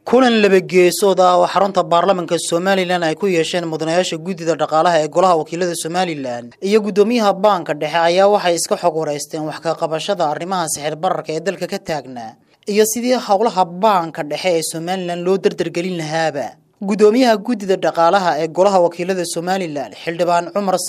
kulan laba geesood ah oo xarunta baarlamaanka Soomaaliland ay ku yeesheen mudanayaasha guddida dhaqaalaha ee golaha wakiilada Soomaaliland iyo gudoomiyaha banka dhexe ayaa waxay iska xog wareysteen wax ka qabashada arrimaha sixir bararka ee dalka ka taagnaa iyo sidii hawlaha banka dhexe ee Soomaaliland loo dardargelin lahaaba gudoomiyaha guddida dhaqaalaha ee golaha wakiilada Soomaaliland xildhibaan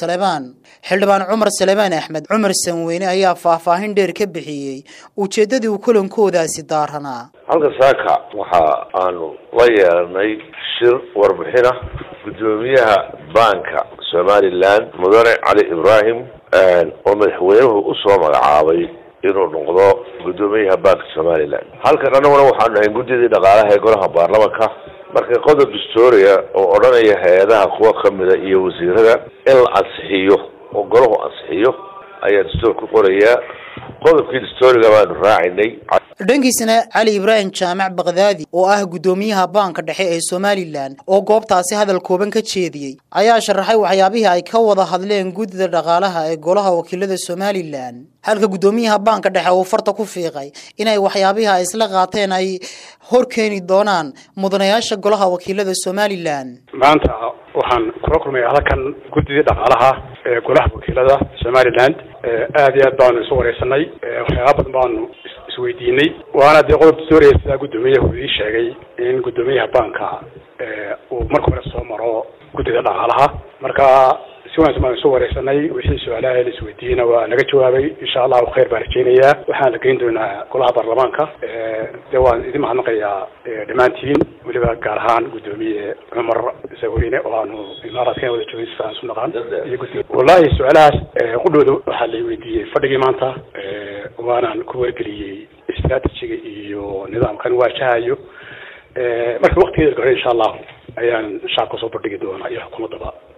Cumar Salebaan Axmed Cumar Sanweyne ayaa faahfaahin dheer ka bixiyay ujeedadii uu kulankoodaasi daaranaa halka saaka waxa aanu la yeelanay shir warbixina gudoomiyaha banka Soomaaliland Mudane Cali Ibrahim oo madaxweynuhu u soo magacaabay inuu noqdo gudoomiyaha banka Soomaaliland halka anaguna waxaanu nahay guddida dhaqaalaha ee golaha baarlamaanka marka qodob historia oo oranaya hay'adaha kuwa kamida iyo wasiirada in la ansixiyo oo golaha ansixiyo ayaa dastuur ku qoraya qodobkii historiga baan raacinay dhankiisana Cali Ibrahim Jaamac Baghdadi oo ah gudoomiyaha banka dhexe ee Soomaaliland oo goobtaasi hadal kooban ka jeediyay ayaa sharaxay waxyaabihii ay ka wada hadleen guddida dhaqaalaha ee golaha wakiilada Soomaaliland halka gudoomiyaha banka dhexe uu farta ku fiiqay inay waxyaabihii ay isla qaateen ay horkeeni doonaan mudanayaasha golaha wakiilada Soomaaliland maanta waxaan kula kulmay halkan guddida dhaqaalaha ee golaha wakiilada Soomaaliland aad iyo aad baan isu wareysanay waxyaabo badan baan isweydiinay waana qodob historia sida gudoomiyaha uu sheegay in gudoomiyaha banka uu markii hore soo maro guddida dhaqaalaha marka si wanaagsan baan isu wareysanay wixii su'aalaha la isweydiina waa laga jawaabay insha Allah khayr baan rajaynayaa waxaan la geyn doonaa golaha baarlamaanka waan idin mahadnaqayaa dhamaantiin waliba gaar ahaan gudoomiye Cumar Sanweyne oo aanu imaaraadka wada joogay si fiican u naqaan iyo guddiga wallahi su'aalahaas qudhooda waxaa la weydiiyay fadhigii maanta waanaan ku wargeliyay istiraatijiga iyo nidaamkan waajahayo marka waqtigeeda insha Allah ayaan shacabka soo bandhigi doonaa iyo xukuumadda